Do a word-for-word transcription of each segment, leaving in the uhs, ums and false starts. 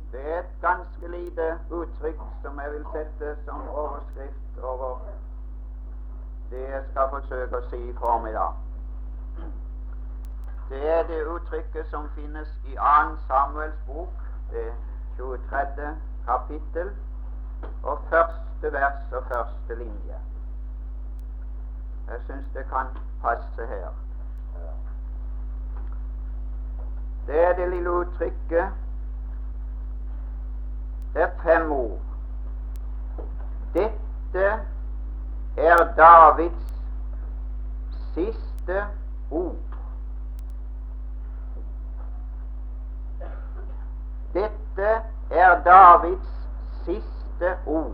Det er et ganske lite uttrykk som jeg vil sette som overskrift over det jeg skal forsøke å si i formiddag. Det er det uttrykket som finnes i Annen Samuels bok, det tjuetredje kapittel, og første vers og første linje. Jeg synes det kan passe her. Det er det lille uttrykket. Det er fem ord. Dette er Davids siste ord. Dette er Davids siste ord.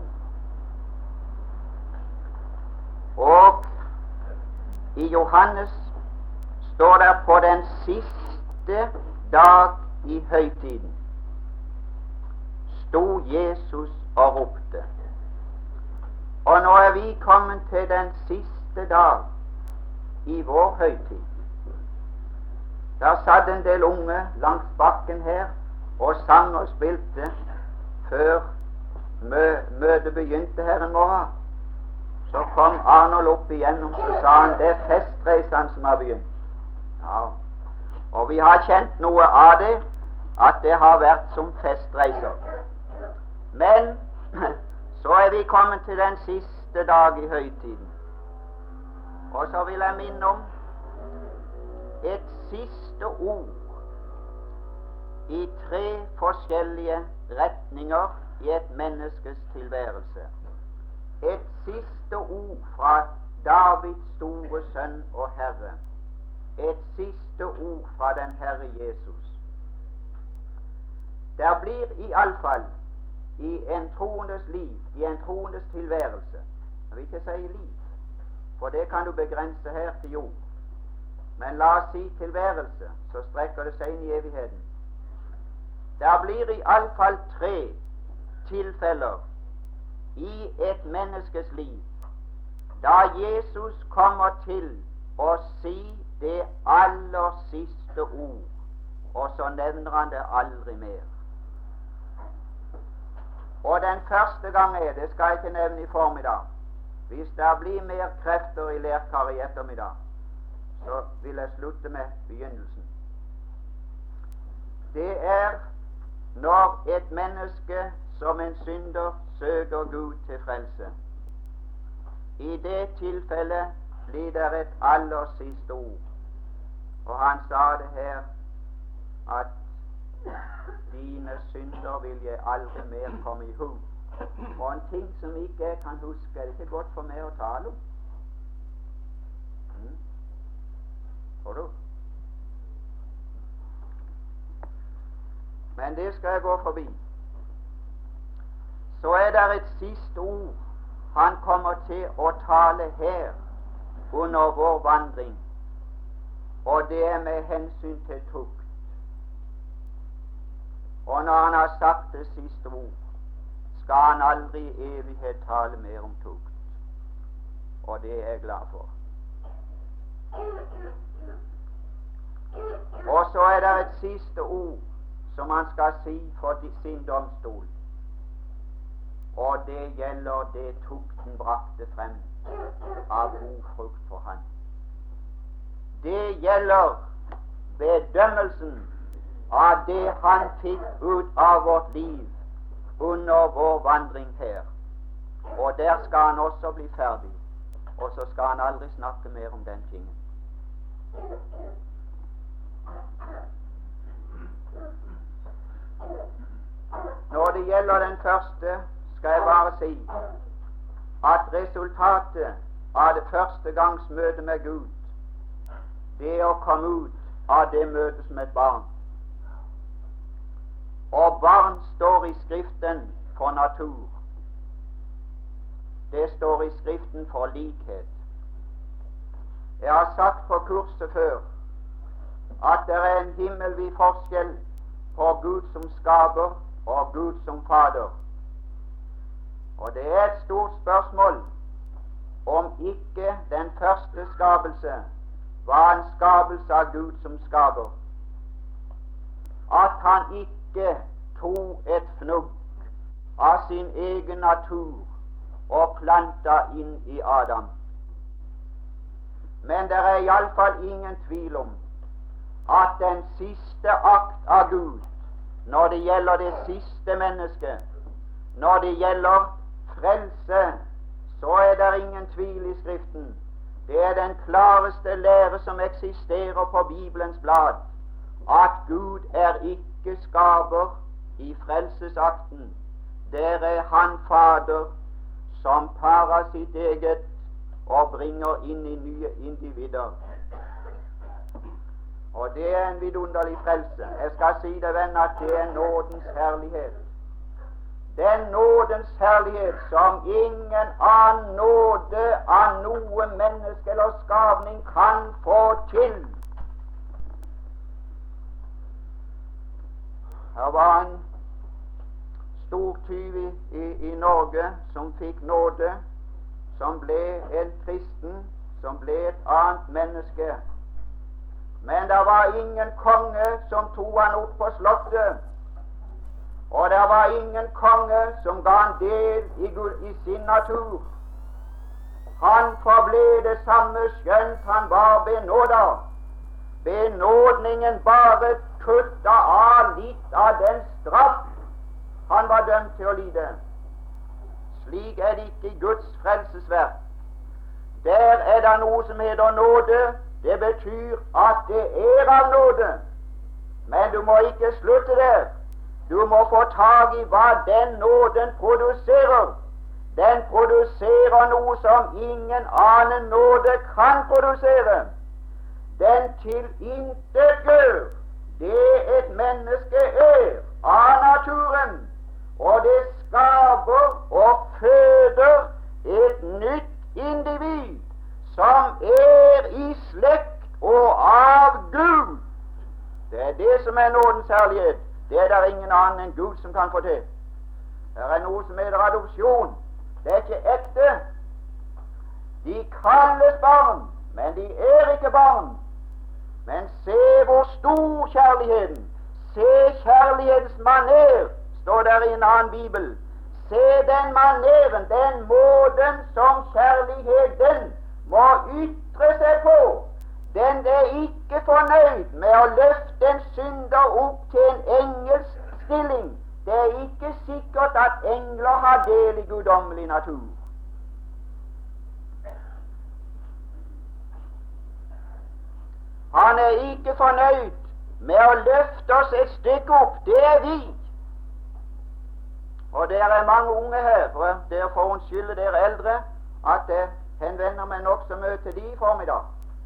Og i Johannes står det på den siste dag i høytiden sto Jesus og ropte. Og nå er vi kommet til den siste dag i vår høytid. Der satt en del unge langs bakken her og sang og spilte før mø møtet begynte her en morgen. Så kom Arnold opp igjennom, så sa han det er festreisene som har begynt. Ja. Og vi har kjent noe av det, at det har vært som festreiser. Men så er vi kommet til den siste dag i høytiden. Og så vil jeg minne om et siste ord i tre forskjellige retninger i et menneskes tilværelse. Et siste ord fra Davids store sønn og Herre. Et siste ord fra den Herre Jesus. Der blir i alle fall i en troendes liv, i en troendes tilværelse, jeg vil ikke si liv, for det kan du begrense her til jord, men la oss si tilværelse, så strekker det seg inn i evigheten. Der blir i alle fall tre tilfeller i et menneskes liv da Jesus kommer til å si det aller siste ord, og så nevner han det aldri mer. Og den første gang er, det skal jeg ikke nevne i formiddag, hvis det blir mer krefter i lærkaret i ettermiddag, så vil jeg slutte med begynnelsen. Det er når et menneske som en synder søker Gud til frelse. I det tilfellet blir det et aller siste ord. Og han sa det her, at dine synder vil jeg aldri mer komme i hu. Og en ting som ikke jeg kan huske, er det ikke godt for meg å tale om. Mm. Får du? Men det skal jeg gå forbi. Så er det et siste ord han kommer til å tale her under vår vandring, og det er med hensyn til tukt. Og når han har sagt det siste ord, skal han aldri i evighet tale mer om tukt. Og det er jeg glad for. Og så er det et siste ord som han skal si for sin domstol. Og det gjelder det tukten brakte frem av god frukt for han. Det gjelder bedømmelsen av det han fikk ut av vårt liv under vår vandring her. Og der skal han også bli ferdig, og så skal han aldri snakke mer om den tingen. Når det gjelder den første, skal jeg bare si at resultatet av det første gangs møte med Gud, det er å komme ut av det møtet som et barn. Og barn står i Skriften for natur. Det står i Skriften for likhet. Jeg har sagt på kurset før at det er en himmelvid forskjell på Gud som skaper og Gud som fader. Og det er et stort spørsmål om ikke den første skapelse var en skapelse av Gud som skaper. At han ikke tok et fnugg av sin egen natur og planta inn i Adam. Men det er iallfall ingen tvil om at den siste akt av Gud når det gjelder det siste mennesket, når det gjelder frelse, så er det ingen tvil i Skriften. Det er den klareste lære som eksisterer på Bibelens blad, at Gud er ikke skaper i frelsesakten. Der er Han Fader som parer sitt eget og bringer inn i nye individer. Og det er en vidunderlig frelse. Jeg skal si deg, venn, at det er nådens herlighet. Den nådens herlighet som ingen annen nåde av noe menneske eller skapning kan få til. Her var en stor tyv i, i, i Norge som fikk nåde, som ble en kristen, som ble et annet menneske. Men det var ingen konge som tok han opp på slottet, og det var ingen konge som ga han del i, i sin natur. Han forble det samme skjønt han var benåda. Benådningen bare kutta av litt av den straff han var dømt til å lide. Slik er det ikke i Guds frelsesverk. Der er det noe som heter nåde. Det betyr at det er av nåde. Men du må ikke slutte der. Du må få tak i hva den nåden produserer. Den produserer noe som ingen annen nåde kan produsere. Den tilintetgjør det et menneske er av naturen, og det skaper og føder et nytt individ som er i slekt og av Gud. Det er det som er nådens herlighet. Det er det ingen annen enn Gud som kan få til. Det er noe som heter adopsjon. Det er ikke ekte. De kalles barn, men de er ikke barn. Men se hvor stor kjærligheten. Se kjærlighetens maner, står der i en annen bibel. Se den maneren, den måten som kjærligheten må ytre seg på. Den er ikke fornøyd med å løfte en synder opp til en engelsk stilling. Det er ikke sikkert at engler har del i guddommelig natur. Han er ikke fornøyd med å løfte oss et stykke opp. Det er vi. Og det er mange unge her, for dere får unnskylde dere eldre at jeg henvender meg nok så mye til de i formiddag.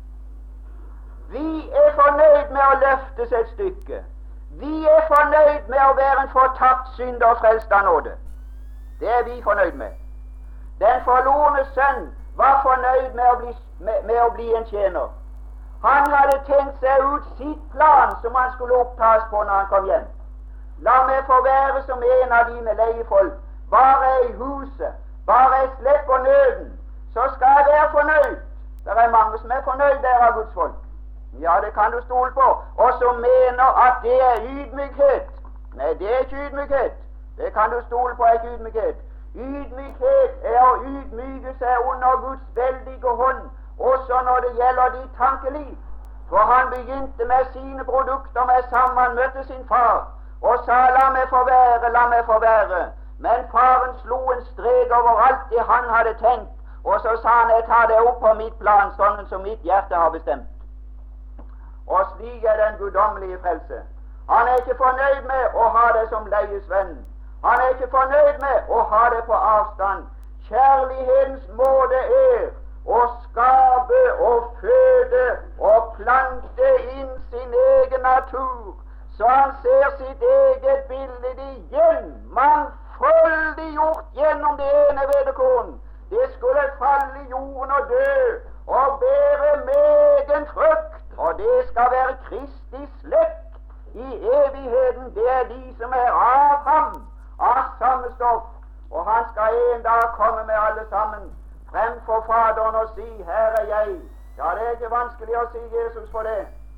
Vi er fornøyd med å løftes et stykke. Vi er fornøyd med å være en fortapt synder og frelst av nåde. Det er vi fornøyd med. Den forlorne sønn var fornøyd med å bli, med, med å bli en tjener. Han hadde tenkt seg ut sitt plan som han skulle opptas på når han kom hjem. La meg få være som en av dine leiefolk, bare i huset, bare jeg slipper nøden, så skal jeg være fornøyd. Det er mange som er fornøyd der av Guds folk. Ja, det kan du stole på. Og som mener at det er ydmykhet. Nei, det er ikke ydmykhet. Det kan du stole på, er ikke ydmykhet. Ydmykhet er å ydmyke seg under Guds veldige hånd, også når det gjelder ditt tankeliv. For han begynte med sine produkter med sammen, han møtte sin far og sa, la meg få være, la meg få være. Men faren slo en strek over alt det han hadde tenkt, og så sa han, jeg tar det opp på mitt plan, sånn som mitt hjerte har bestemt. Og slik er den guddommelige frelse. Han er ikke fornøyd med å ha det som leiesvenn. Han er ikke fornøyd med å ha det på avstand. Kjærlighetens måte er å skape og føde og plante inn sin egen natur, så han ser sitt eget bilde igjen, mangfoldig gjort gjennom det ene vedekorn. Det skulle falle i jorden og dø og bære megen frukt, og det skal være Kristi slekt i evigheten. Det er de som er av ham, av samme stoff, og han skal en dag komme med alle sammen frem for Faderen og si, her er jeg. Ja, det er ikke vanskelig å si Jesus for det.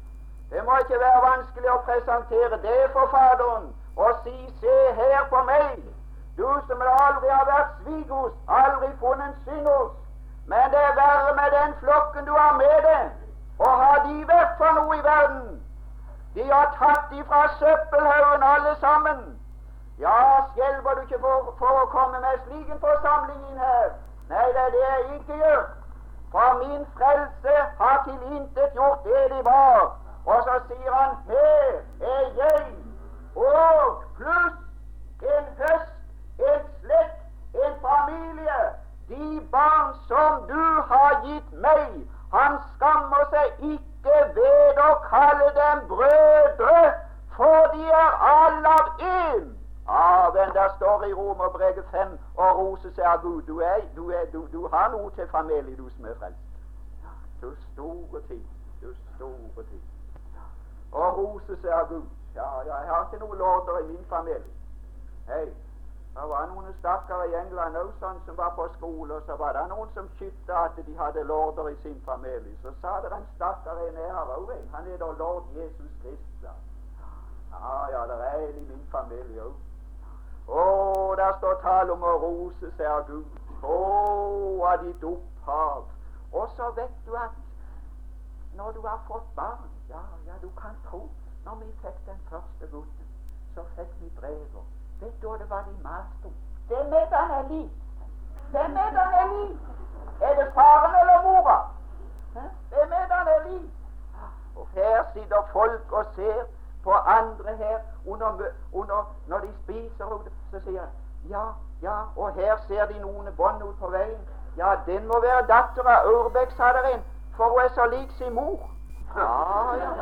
Det må ikke være vanskelig å presentere det for Faderen og si, se her på meg, du som aldri har vært svig hos, aldri funnet synd hos, men det er verre med den flokken du har med deg, og har de vært for noe i verden? De har tatt de fra søppelhaugen alle sammen. Ja, skjelver du ikke for, for å komme med slik en forsamling inn her? Nei, det er det jeg ikke gjør. For min frelse har tilintet gjort det de var. Og så sier han, her er jeg, og pluss en høst, en slekt, en familie, de barn som du har gitt meg. Han skammer seg ikke ved å kalle dem brødre, for de er alle av én. Ja, men der står i Romerbrevet fem og roser seg av Gud. Du, er, du, er, du, du har noe til familie, du som er frelst. Du store tid, du store tid. Og rose seg av Gud. Ja, ja, jeg har ikke noen lorder i min familie. Hei, det var noen stakkere i England også, sånn, som var på skole, og så var det noen som skytte at de hadde lorder i sin familie. Så sa det en stakkere en her også, han heter Lord Jesus Kristus. Ja, ja, det er en i min familie også. Å, der står tale om å rose seg av Gud. Å, av ditt opphav. Og så vet du at når du har fått barn, ja, ja, du kan tro, når vi fikk den første gutten, så fikk vi brever. Vet du hva det var de maste om? Hvem er den er lik? Hvem er den er lik? Er det faren eller mora? Hvem er den er lik? Og her sitter folk og ser på andre her, under, under, når de spiser, så sier de, ja, ja, og her ser de noen bånd ut på veien. Ja, den må være datter av Urbæk, sa der en, for hun er så lik sin mor. Ja, ja.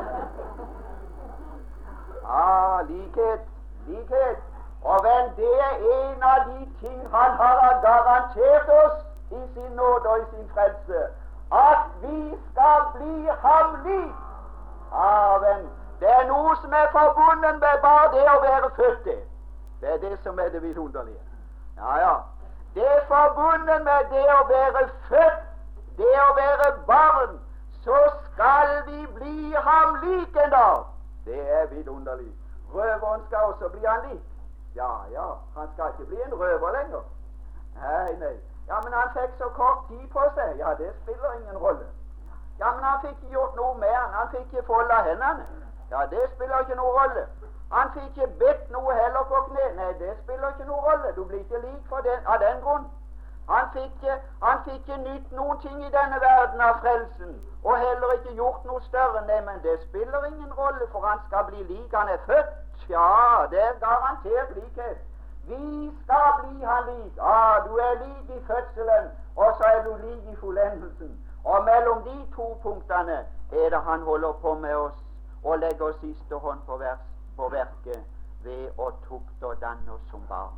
Ja, likhet, likhet. Og vel, det er en av de ting han har garantert oss i sin nåde og i sin frelse, at vi skal bli ham lik. Ja, vel, det er noe som er forbundet med bare det å være født til. Det er det som er det vidunderlige. Ja, ja. Det er forbundet med det å være født, det å være barn, så skal vi bli ham lik en dag. Det er vidunderlig. Røveren skal også bli han lik. Ja, ja, han skal ikke bli en røver lenger. Nei, nei. Ja, men han fikk så kort tid på seg. Ja, det spiller ingen rolle. Ja, men han fikk ikke gjort noe med han. Han fikk ikke folde hendene. Ja, det spiller ikke noe rolle. Han fikk ikke bedt noe heller på kne. Nei, det spiller ikke noe rolle. Du blir ikke lik for den, av den grunn. Han fikk, han fikk ikke nytt noen ting i denne verden av frelsen, og heller ikke gjort noe større. Nei, men det spiller ingen rolle, for han skal bli lik. Han er født. Ja, det er garantert likhet. Vi skal bli han lik. Ja, du er lik i fødselen, og så er du lik i fullendelsen. Og mellom de to punktene er det han holder på med oss og legger siste hånd på, vers, på verket ved å tukte og danne oss som barn.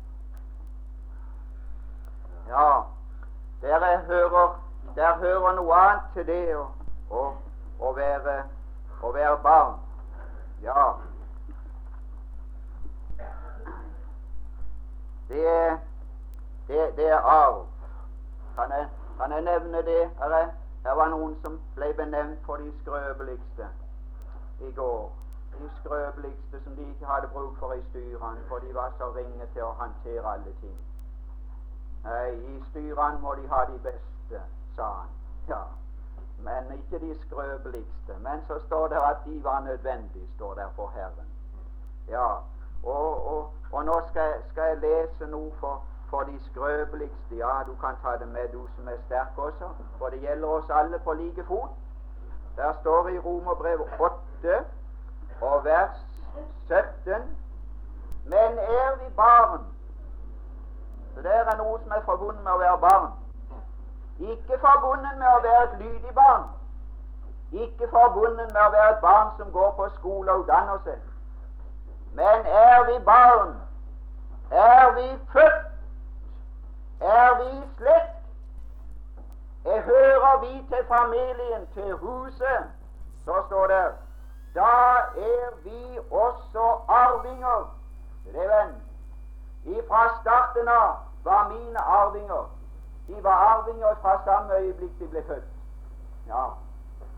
Ja, der hører, der hører noe annet til det å, å, å, være, å være barn. Ja, det er, det, det er arv. Kan jeg, kan jeg nevne det? Her, her var noen som ble benevnt for de skrøpeligste i går. De skrøpeligste som de ikke hadde bruk for i styrene, for de var så ringe til å håndtere alle ting. Nei, i styrene må de ha de beste, sa han. Ja, men ikke de skrøpeligste. Men så står det at de var nødvendige, står der for Herren. Ja, og, og, og nå skal, skal jeg lese noe for, for de skrøpeligste. Ja, du kan ta det med, du som er sterk også, for det gjelder oss alle på like fot. Der står i Romerbrev åtte og vers sytten, men er vi barn. Så det er noe som er forbundet med å være barn. Ikke forbundet med å være et lydig barn. Ikke forbundet med å være et barn som går på skole og utdanner seg. Men er vi barn, er vi født, er vi slekt, er hører vi til familien, til huset, så står det, da er vi også arvinger. Det er venn. Ifra starten av var mine arvinger. De var arvinger fra samme øyeblikk de ble født. Ja.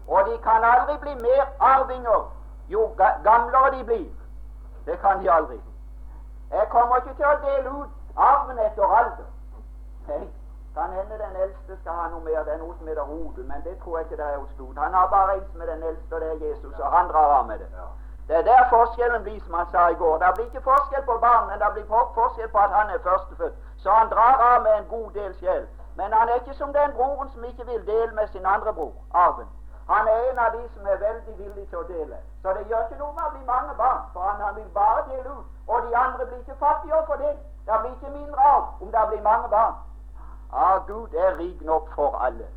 Og de kan aldri bli mer arvinger jo ga- gamlere de blir. Det kan de aldri. Jeg kommer ikke til å dele ut arven etter alder. Nei, kan hende den eldste skal ha noe mer. Det er noe som heter Odel, men det tror jeg ikke det er hos Lod. Han har bare en med den eldste, og det er Jesus, og han drar av med det. Det er der forskjellen blir, som han sa i går. Det blir ikke forskjell på barn, men det blir for- forskjell på at han er førstefødt. Så han drar av med en god del sjel. Men han er ikke som den broren som ikke vil dele med sin andre bror, arven. Han er en av de som er veldig villig til å dele. Så det gjør ikke noe med å bli mange barn, for han, han vil bare dele ut. Og de andre blir ikke fattigere for det. Det blir ikke mindre av om det blir mange barn. Ah, Gud er rik nok for alle.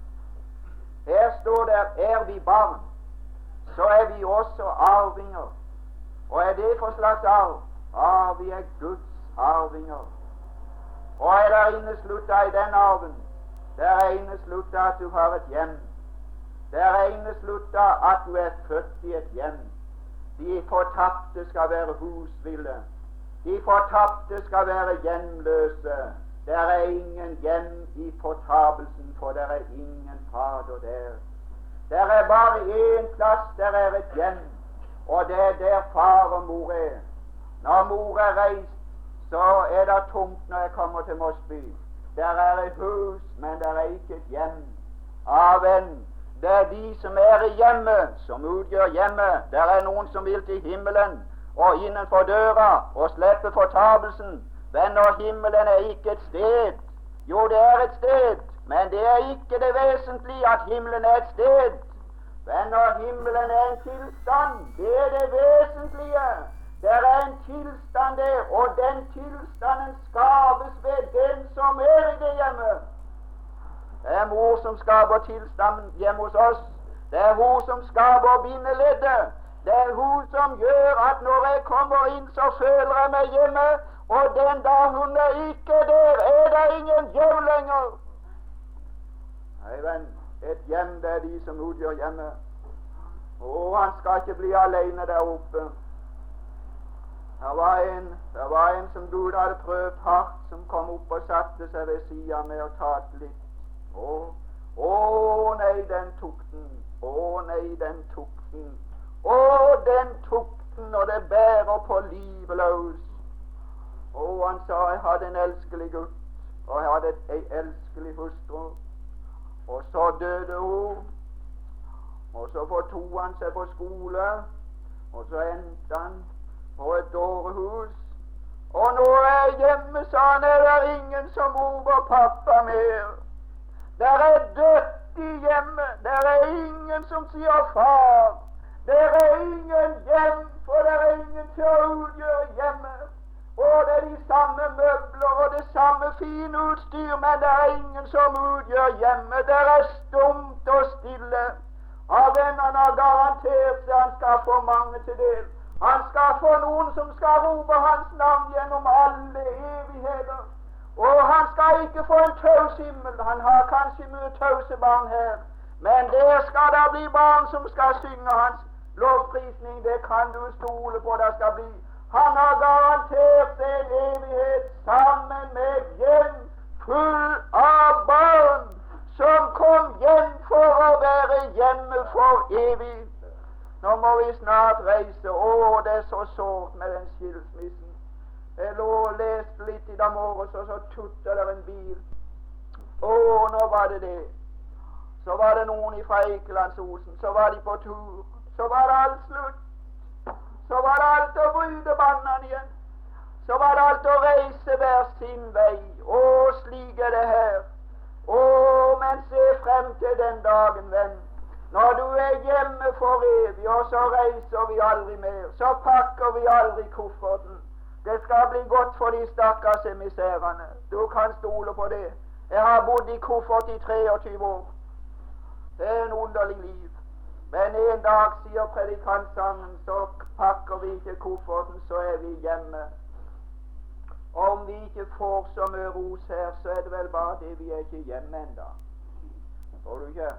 Her står det, er vi barn, så er vi også arvinger. Og er det for slags arv? Ah, vi er Guds arvinger. Og er der inneslutta i den arven? Der er inneslutta at du har et hjem. Der er inneslutta at du er født i et hjem. De fortapte skal være husville. De fortapte skal være hjemløse. Der er ingen hjem i fortapelsen, for der er ingen fader der. Der er bare én plass, der er et hjem, og det er der far og mor er. Når mor er reist, så er det tomt når jeg kommer til Mosby. Der er et hus, men der er ikke et hjem. Ah, venn, det er de som er i hjemmet, som utgjør hjemmet. Der er noen som vil til himmelen, og innenfor døra, og slippe fortapelsen. Venner, himmelen er ikke et sted. Jo, det er et sted, men det er ikke det vesentlige at himmelen er et sted. Venner, himmelen er en tilstand. Det er det vesentlige. Det er en tilstand der, og den tilstanden skapes ved den som er i det hjemmet. Det er mor som skaper tilstanden hjemme hos oss. Det er hun som skaper bindeleddet. Det er hun som gjør at når jeg kommer inn, så føler jeg meg hjemme. Og den dag hun er ikke der, er det ingen hjem lenger. Nei, venn, et hjem, det er de som utgjør hjemmet. Og han skal ikke bli alene der oppe. Det var en, det var en som Gud hadde prøvd hardt, som kom opp og satte seg ved siden med og talte litt. Å, å nei, den tok den. Å nei, den tok den. Å, den tok den, og det bærer på livet løs. Og han sa, jeg hadde en elskelig gutt, og jeg hadde en elskelig hustru. Og så døde hun, og så fortog han seg på skole, og så endte han på et dårehus. Og nå er jeg hjemme, sa han, er det ingen som roper pappa mer. Der er dødt i hjemmet, der er ingen som sier far. Der er ingen hjem, for der er ingen til å utgjøre hjemmet. Og det er de samme møbler og det samme fine utstyr, men det er ingen som utgjør hjemmet. Det er stumt og stille. Av vennene har garantert seg han skal få mange til del. Han skal få noen som skal rope hans navn gjennom alle evigheter. Og han skal ikke få en taus himmel. Han har kanskje mye tause barn her, men der skal det bli barn som skal synge hans lovprisning. Det kan du stole på det skal bli. Han har garantert en evighet sammen med et hjem full av barn som kom hjem for å være hjemme for evig. Nå må vi snart reise. Å, det er så sårt med den skilsmissen. Jeg lå og leste litt i dag morges, og så tuttet der en bil. Å, nå var det det. Så var det noen fra Eikelandsosen, så var de på tur. Så var det alt slutt. Så var det alt å bryte bandene igjen. Så var det alt å reise hver sin vei. Å, slik er det her. Å, men se frem til den dagen, venn. Når du er hjemme for evig, og så reiser vi aldri mer, så pakker vi aldri kofferten. Det skal bli godt for de stakkars emissærene. Du kan stole på det. Jeg har bodd i koffert i treogtyve år. Det er en underlig liv. Men en dag, sier predikantsangen, så pakker vi ikke kofferten, så er vi hjemme. Om vi ikke får så mye ros her, så er det vel bare det vi er ikke hjemme enda. Tror du ikke?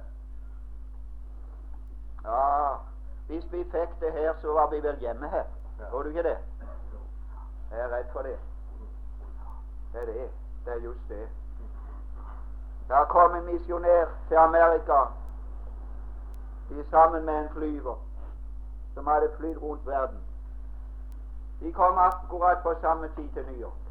Ja, hvis vi fikk det her, så var vi vel hjemme her. Tror du ikke det? Jeg er redd for det. Det er det. Det er just det. Da kom en misjonær til Amerika. de sammen med en flyver som hadde flydd rundt verden. De kom akkurat på samme tid til New York.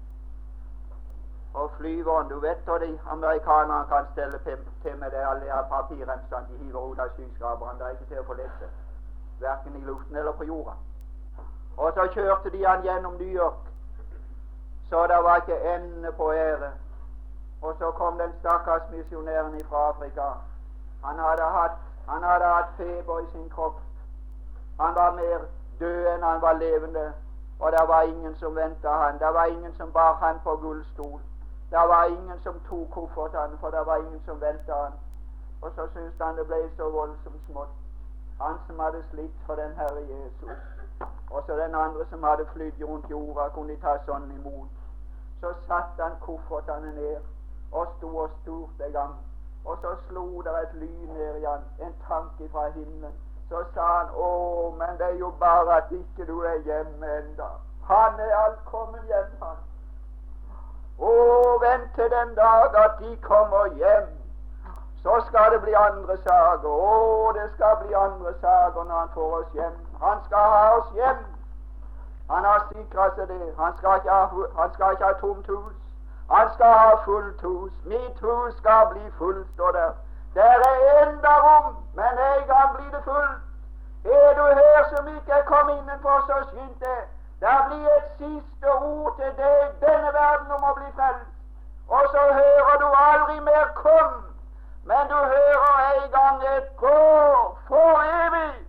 Og flyveren, du vet hva de amerikanerne kan stelle til med det, alle de papirremsene de hiver ut av skyskraperne. Det er ikke til å få lese, hverken i luften eller på jorda. Og så kjørte de han gjennom New York, så det var ikke ende på ære. Og så kom den stakkars misjonæren fra Afrika. Han hadde hatt, han hadde hatt feber i sin kropp. Han var mer død enn han var levende, og det var ingen som ventet han. Det var ingen som bar han på gullstol. Det var ingen som tok kofferten, for det var ingen som ventet han. Og så syntes han det ble så voldsomt smått. Han som hadde slitt for den Herre Jesus, og så den andre som hadde flydd rundt jorda, kunne de ta sånn imot. Så satte han koffertene ned og sto og spurte en gang. Og så slo det et lyn ned i han, en tanke fra himmelen. Så sa han, å, men det er jo bare at ikke du er hjemme enda. Han er alt kommet hjem, han. Å, vent til den dag at de kommer hjem. Så skal det bli andre saker. Å, det skal bli andre saker når han får oss hjem. Han skal ha oss hjem. Han har sikret seg det. Han skal ikke ha, han skal ikke ha tomt hus. Han skal ha fullt hus. Mitt hus skal bli fullt, står der. Der er enda rom, men en gang blir det fullt. Er du her som ikke er kommet innenfor, så skynd deg. Det blir et siste ord til deg, denne verden, om å bli frelst. Og så hører du aldri mer kom, men du hører en gang et gå for evig.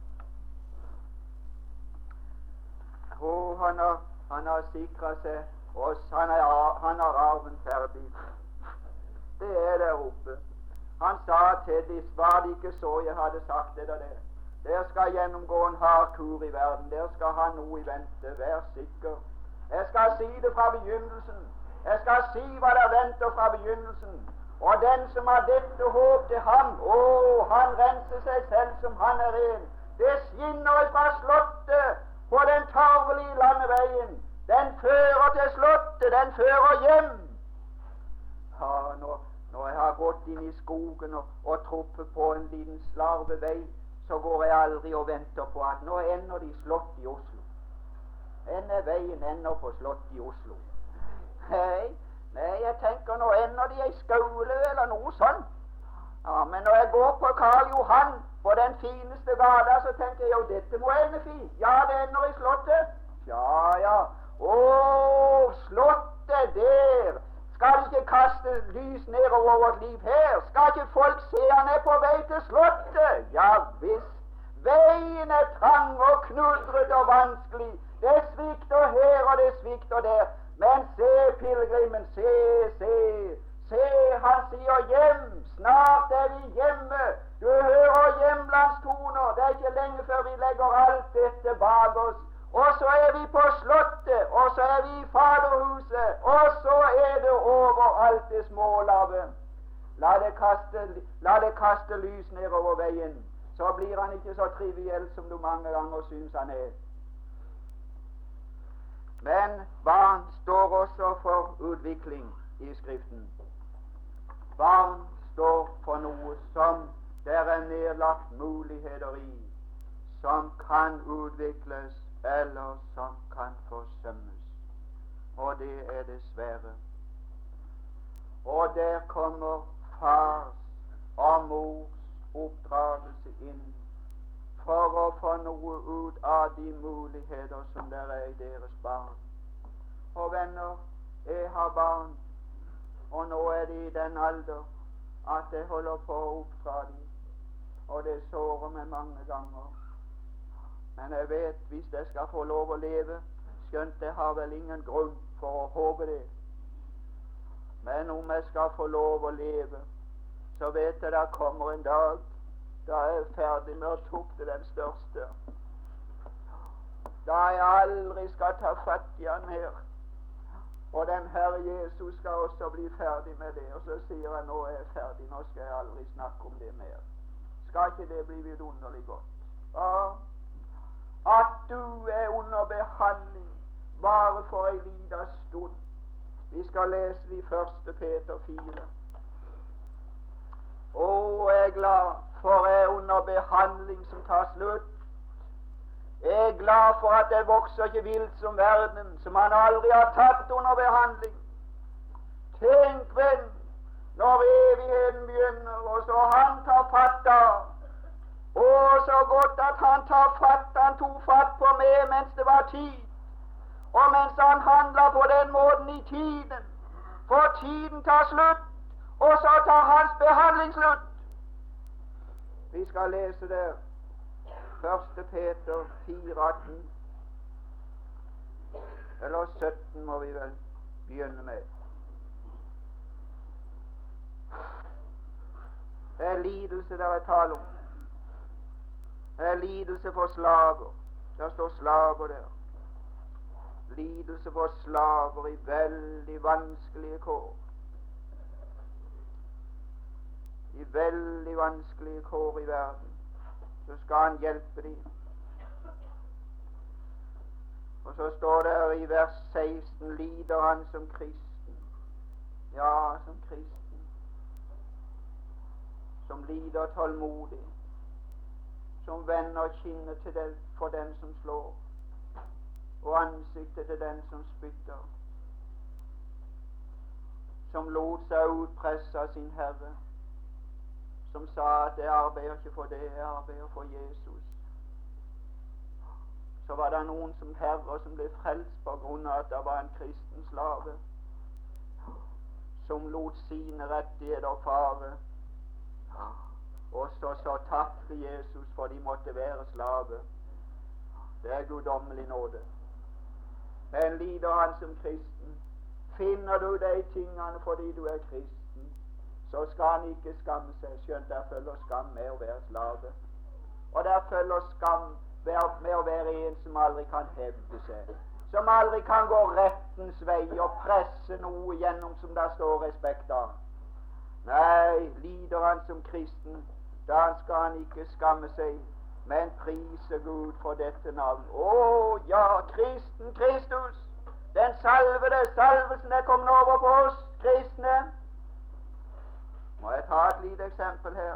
Og han har, han har sikret seg oss. Han, er, han har arven ferdig. Det er der oppe. Han sa til de, var det ikke så jeg hadde sagt det der? Der skal gjennomgå en hard kur i verden. Der skal ha noe i vente. Vær sikker. Jeg skal si det fra begynnelsen. Jeg skal si hva der venter fra begynnelsen. Og den som har dette håp til ham, å, han renser seg selv som han er ren. Det skinner fra slottet på den tarvelige landeveien. Den fører til slottet. Den fører hjem. Ja, nå Når jeg har gått inn i skogen og, og truffet på en liten slarvevei, så går jeg aldri og venter på at nå ender de slått i Oslo. Denne veien ender på slått i Oslo. Nei, nei, jeg tenker nå ender de i skole eller noe sånt. Ja, men når jeg går på Karl Johan, på den fineste gata, så tenker jeg jo dette må ende fint. Ja, det ender i slottet. Ja, ja. Å, slottet der. Skal de ikke kaste lys nedover vårt liv her? Skal ikke folk se han er på vei til slottet? Ja visst. Veien er trang og knudret og vanskelig. Det svikter her og det svikter der. Men se, pilegrimen, se, se. Se, han sier hjem. Snart er vi hjemme. Du hører hjemlandstoner. Det er ikke lenge før vi legger alt dette bak oss. Og så er vi på slottet, og så er vi i faderhuset, og så er det over alt det smålave. La det kaste, la det kaste lys nedover veien, så blir han ikke så triviell som du mange ganger syns han er. Men barn står også for utvikling i Skriften. Barn står for noe som der er nedlagt muligheter i, som kan utvikles, eller som kan forsømmes. Og det er dessverre. Og der kommer fars og mors oppdragelse inn for å få noe ut av de muligheter som der er i deres barn. Og venner, jeg har barn, og nå er de i den alder at jeg holder på å oppdra dem, og det sårer meg mange ganger. Men jeg vet, hvis jeg skal få lov å leve, skjønt jeg har vel ingen grunn for å håpe det, men om jeg skal få lov å leve, så vet jeg det kommer en dag da jeg er ferdig med å tukte den største, da jeg aldri skal ta fatt i han her, og den Herre Jesus skal også bli ferdig med det. Og så sier han, nå er jeg ferdig, nå skal jeg aldri snakke om det mer. Skal ikke det bli vidunderlig godt? Ja, at du er under behandling bare for en liten stund. Vi skal lese i første Peter fire. Å, jeg er glad for er under behandling som tar slutt. Jeg er glad for at det vokser ikke vilt som verden, som han aldri har tatt under behandling. Tenk, venn, når evigheten begynner, og så han tar fatt da. Å, så godt at han tar fatt, han tok fatt på meg mens det var tid, og mens han handler på den måten i tiden, for tiden tar slutt, og så tar hans behandling slutt. Vi skal lese det, første Peter fire atten, eller sytten må vi vel begynne med. Det er lidelse der jeg taler om. Det er lidelse for slaver. Der står slaver der. Lidelse for slaver i veldig vanskelige kår. I veldig vanskelige kår i verden. Så skal han hjelpe dem. Og så står det i vers seksten, lider han som kristen. Ja, som kristen. Som lider tålmodig. Som vender kinnet til den, for den som slår, og ansiktet til den som spytter. Som lot seg utpresse av sin Herre, som sa at jeg arbeider ikke for det, jeg arbeider for Jesus. Så var det noen som herre som ble frelst på grunn av at det var en kristen slave, som lot sine rettigheter fare, og så, så tapte Jesus for de måtte være slave. Det er guddommelig nåde. Men lider han som kristen, finner du de tingene fordi du er kristen, så skal han ikke skamme seg, skjønt der følger skam med å være slave. Og der følger skam med å være en som aldri kan hevde seg, som aldri kan gå rettens vei og presse noe gjennom som der står respekt av. Nei, lider han som kristen, da skal han ikke skamme seg, men prise Gud for dette navn. Å ja, kristen Kristus, den salvede, salvelsen er kommet over på oss kristne. Må jeg ta et lite eksempel her.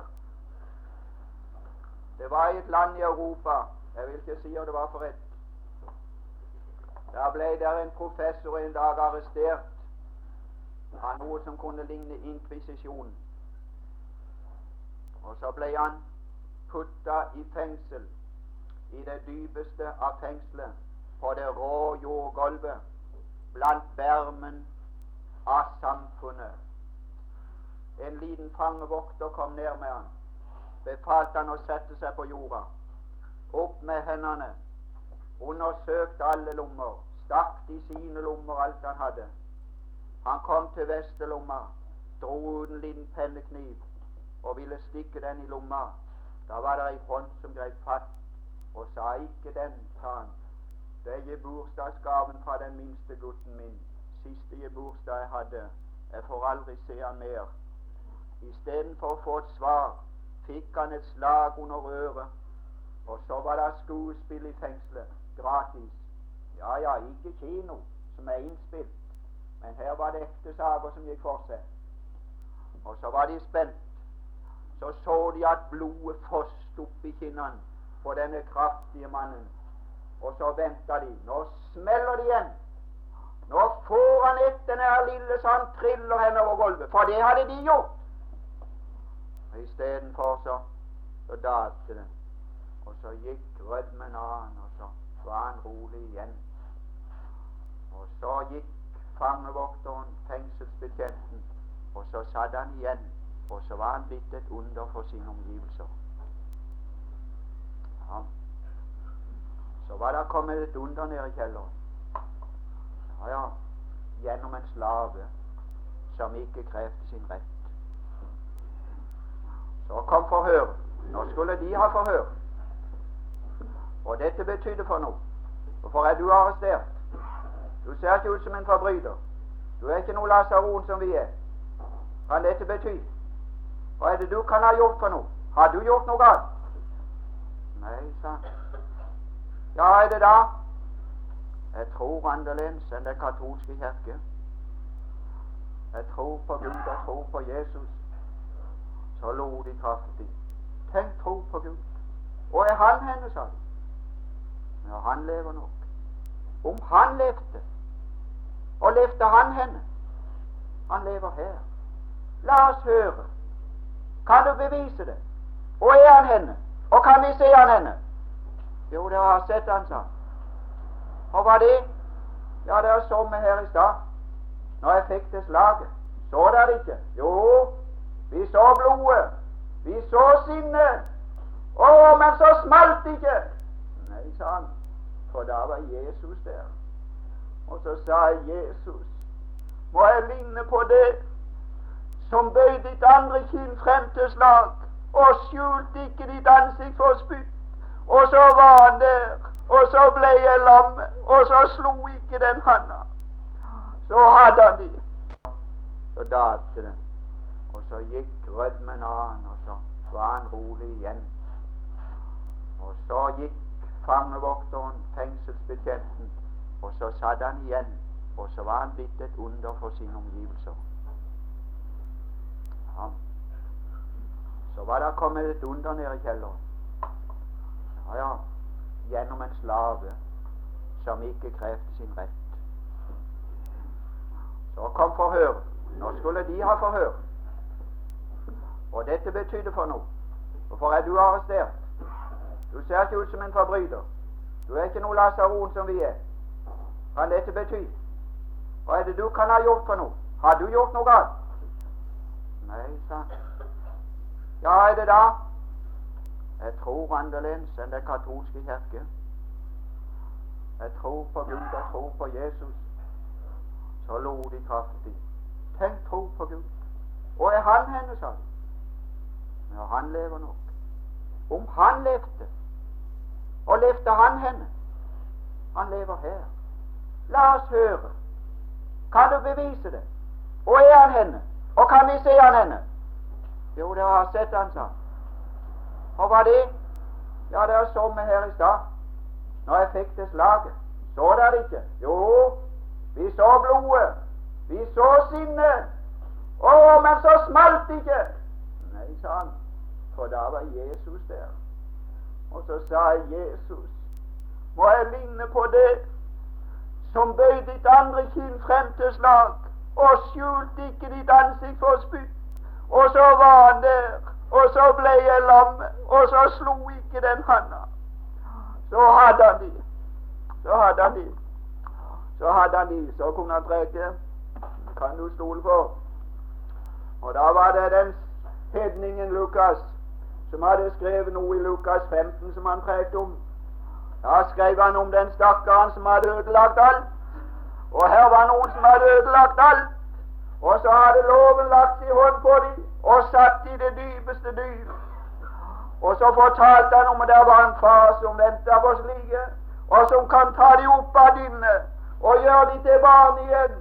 Det var i et land i Europa, jeg vil ikke si om det var for ett. Der ble der en professor en dag arrestert av noe som kunne ligne inkvisisjon. Og så ble han putta i fengsel, i det dypeste av fengselet, på det rå jordgulvet, blant bermen av samfunnet. En liten fangevokter kom ned med han, befalte han å sette seg på jorda, opp med hendene, undersøkte alle lommer, stakk i sine lommer alt han hadde. Han kom til vestelomma, dro ut en liten pennekniv og ville stikke den i lomma. Da var det ei hånd som grep fatt og sa, ikke den, sa han. Det er gebursdagsgaven fra den minste gutten min. Siste gebursdag jeg hadde. Jeg får aldri se han mer. Istedenfor å få et svar, fikk han et slag under øret. Og så var det skuespill i fengselet, gratis. Ja, ja, ikke kino, som er innspilt. Men her var det ekte saker som gikk for seg. Og så var de spent. Så så de at blodet fosset opp i kinnene på denne kraftige mannen. Og så ventet de. Nå smeller de igjen. Nå får han etter den her lille så han triller henne over gulvet. For det hadde de gjort. Og istedenfor så, så dalte det. Og så gikk rødmen av han, og så var han rolig igjen. Og så gikk fangevokteren, fengselsbetjenten, og så satt han igjen, og så var han blitt et under for sine omgivelser. Ja. Så var det kommet et under nede i kjelleren. Ja, ja, gjennom en slave som ikke krevde sin rett. Så kom forhør. Nå skulle de ha forhør. Og dette betydde for noe. Hvorfor er du arrestert? Du ser ikke ut som en forbryter. Du er ikke noe lasaron som vi er. Hva dette betyr? Hva er det du kan ha gjort for noe? Har du gjort noe galt? Nei, sa han. Ja, er det da? Jeg tror annerledes enn den katolske kirke. Jeg tror på Gud, jeg tror på Jesus. Så lo de kraftig. Tenk tro på Gud. Og er han henne, sa de. Ja, han lever nok. Om han levde, og levde han henne? Han lever her. La oss høre. Kan du bevise det? Og er han henne? Og kan vi se han henne? Jo, dere har sett han, sa han. Og hva det? Ja, dere så meg her i stad, når jeg fikk det slaget. Så dere det ikke? Jo, vi så blodet. Vi så sinnet. Å, men så smalt det ikke. Nei, sa han, for da var Jesus der. Og så sa jeg, Jesus, må jeg ligne på det som bøy ditt andre kinn frem til slag, og skjulte ikke ditt ansikt for spytt. Og så var han der, og så ble jeg lam, og så slo ikke den handa. Så hadde han det. Så dalte den, og så gikk rødmen av han, og så var han rolig igjen. Og så gikk fangevokteren, fengselsbetjenten, og så satt han igjen, og så var han blitt et under for sine omgivelser. Ja. Så var det kommet et under ned i kjelleren. Ja, ja, gjennom en slave som ikke krevde sin rett. Så kom forhør. Nå skulle de ha forhør. Og dette betydde for noe. Hvorfor er du arrestert? Du ser ikke ut som en forbryter. Du er ikke noe lasaron som vi er. Kan dette bety? Hva er det du kan ha gjort for noe? Har du gjort noe galt? Nei, sa han. Ja, er det da? Jeg tror annerledes enn den katolske kirke. Jeg tror på Gud, jeg tror på Jesus. Så lo de kraftig. Tenk tro på Gud. Og er han henne, sa de. Ja, han lever nok. Om han levde, og levde han henne? Han lever her. La oss høre. Kan du bevise det? Og er han henne? Og kan vi se han henne? Jo, dere har sett han, sa han. Og hva det? Ja, dere så meg her i stad, når jeg fikk det slaget. Så dere det ikke? Jo, vi så blodet. Vi så sinnet. Å, men så smalt det ikke. Nei, sa han, for da var Jesus der. Og så sa jeg, Jesus, må jeg ligne på det som bøy ditt andre kinn frem til slag, og skjulte ikke ditt ansikt for spytt. Og så var han der, og så ble jeg lam, og så slo ikke den handa. Så hadde han de. Så hadde han de. Så hadde han de. Så kunne han preke. Kan du stole på? Og da var det den hedningen Lukas som hadde skrevet noe i Lukas femten som han prekte om. Da skrev han om den stakkaren som hadde ødelagt alt. Og her var noen som hadde ødelagt alt. Og så hadde loven lagt sin hånd på dem og satt i det dypeste dyp. Og så fortalte han om at det var en far som ventet på slike, og som kan ta dem opp av dynene og gjøre dem til barn igjen.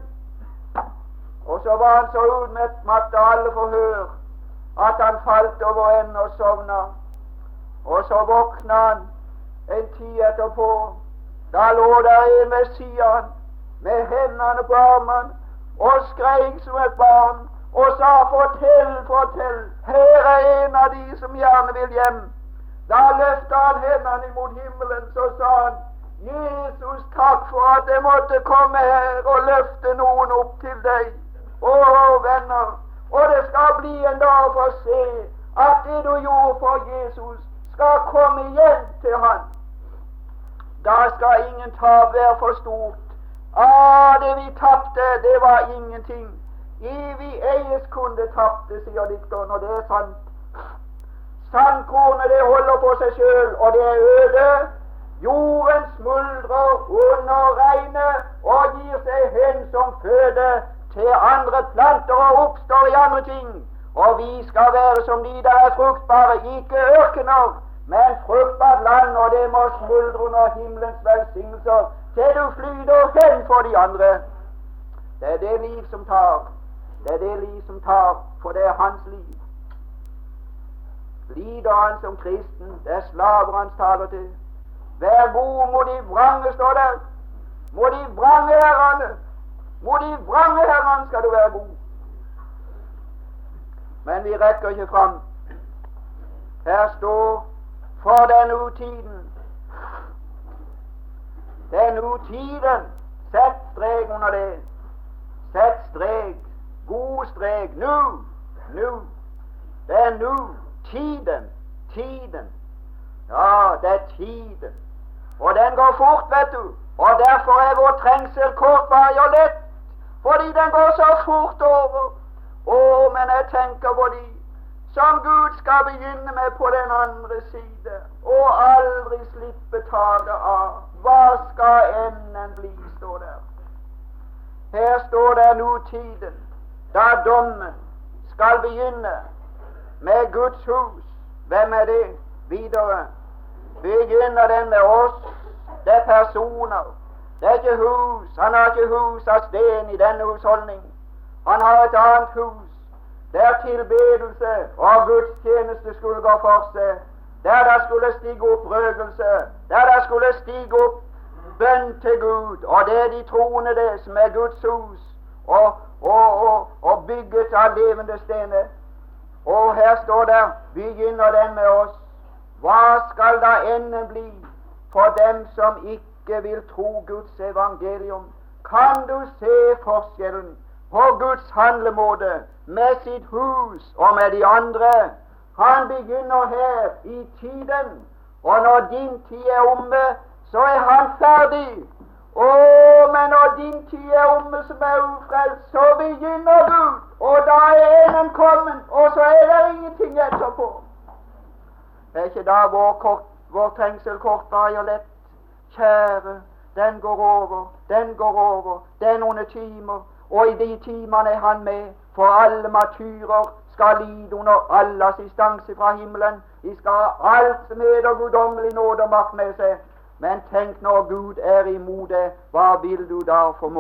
Og så var han så utmatt av alle forhør at han falt over ende og sovna. Og så våkna han en tid etterpå. Da lå der en ved siden med hendene på armene og skreik som et barn og sa, fortell, fortell, her er en av de som gjerne vil hjem. Da løftet han hendene mot himmelen, så sa han, Jesus, takk for at jeg måtte komme her og løfte noen opp til deg. Å, venner, og det skal bli en dag for å se at det du gjorde for Jesus skal komme igjen til han. Da skal ingen tap være for stort. Ah, det vi tappte, det var ingenting. Evig eies kunde tapte, sier dikteren, og det er sant. Sandkornet, det holder på seg selv, og det er øde. Jorden smuldrer under regnet og gir seg hen som føde til andre planter og oppstår i andre ting. Og vi skal være som de der er fruktbare, ikke ørkener, men fruktbart land, og det må smuldre under himmelens velsignelser til du flyter hen for de andre. Det er det liv som tar. Det er det liv som tar, for det er hans liv. Lider han som kristen, det er slaver hans taler til. Vær god mot de vrange, står der. Mot de vrange herrene. Mot de vrange herrene skal du være god. Men vi rekker ikke fram. Her står for den utiden. Den utiden. Sett strek under det. Sett strek. God strek. Nå. Nå. Det er nå. Tiden. Tiden. Ja, det er tiden. Og den går fort, vet du. Og derfor er vår trengsel kortvarig og lett. Fordi den går så fort over. Å, men jeg tenker på de som Gud skal begynne med på den andre side, og aldri slippe taket av. Hva skal enden bli, står der. Her står det nå tiden, da dommen skal begynne med Guds hus. Hvem er det? Videre begynner den med oss. Det er personer. Det er ikke hus. Han har ikke hus av sten i denne husholdning. Han har et annet hus der tilbedelse og gudstjeneste skulle gå for seg, der det skulle stige opp røkelse, der det skulle stige opp bønn til Gud, og det er de troende det som er Guds hus og, og, og, og bygget av levende stener. Og her står det, begynner den med oss. Hva skal da enden bli for dem som ikke vil tro Guds evangelium? Kan du se forskjellen på Guds handlemåte med sitt hus og med de andre? Han begynner her i tiden, og når din tid er omme, så er han ferdig. Å, men når din tid er omme som er ufrelst, så begynner Gud, og da er enden kommet, og så er det ingenting etterpå. Det er ikke da vår, kort, vår trengsel kortvarig og lett. Kjære, den går over, den går over, det er noen timer, og i de timene er han med, for alle martyrer skal lide under all assistanse fra himmelen. De skal ha alt med og guddommelig nåde og makt med seg. Men tenk, når Gud er imot deg, hva vil du da formå?